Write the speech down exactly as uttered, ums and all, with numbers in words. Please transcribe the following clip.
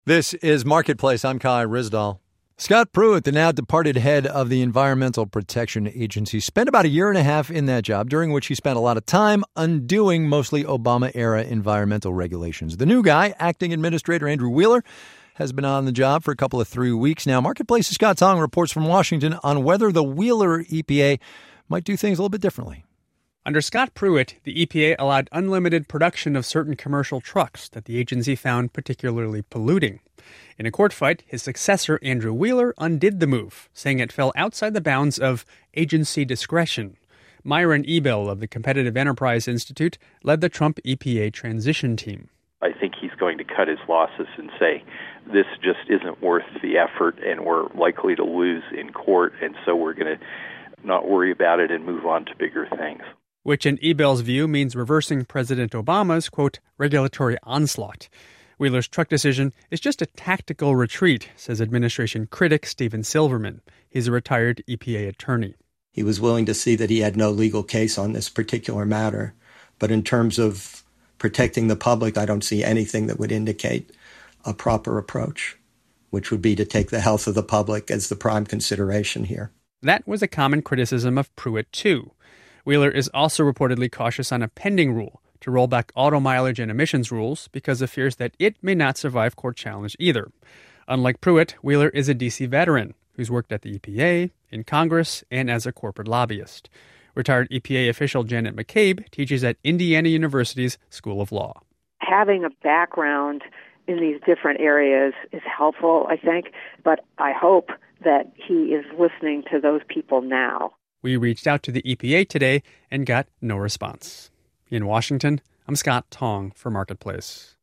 This is Marketplace. I'm Kai Ryssdal. Scott Pruitt, the now departed head of the Environmental Protection Agency, spent about a year and a half in that job, during which he spent a lot of time undoing mostly Obama-era environmental regulations. The new guy, Acting Administrator Andrew Wheeler, has been on the job for a couple of three weeks now. Marketplace's Scott Tong reports from Washington on whether the Wheeler E P A might do things a little bit differently. Under Scott Pruitt, the E P A allowed unlimited production of certain commercial trucks that the agency found particularly polluting. In a court fight, his successor, Andrew Wheeler, undid the move, saying it fell outside the bounds of agency discretion. Myron Ebel of the Competitive Enterprise Institute led the Trump E P A transition team. I think he's going to cut his losses and say, this just isn't worth the effort and we're likely to lose in court, and so we're going to not worry about it and move on to bigger things. Which in Ebel's view means reversing President Obama's, quote, regulatory onslaught. Wheeler's truck decision is just a tactical retreat, says administration critic Stephen Silverman. He's a retired E P A attorney. He was willing to see that he had no legal case on this particular matter. But in terms of protecting the public, I don't see anything that would indicate a proper approach, which would be to take the health of the public as the prime consideration here. That was a common criticism of Pruitt, too. Wheeler is also reportedly cautious on a pending rule to roll back auto mileage and emissions rules because of fears that it may not survive court challenge either. Unlike Pruitt, Wheeler is a D C veteran who's worked at the E P A, in Congress, and as a corporate lobbyist. Retired E P A official Janet McCabe teaches at Indiana University's School of Law. Having a background in these different areas is helpful, I think, but I hope that he is listening to those people now. We reached out to the E P A today and got no response. In Washington, I'm Scott Tong for Marketplace.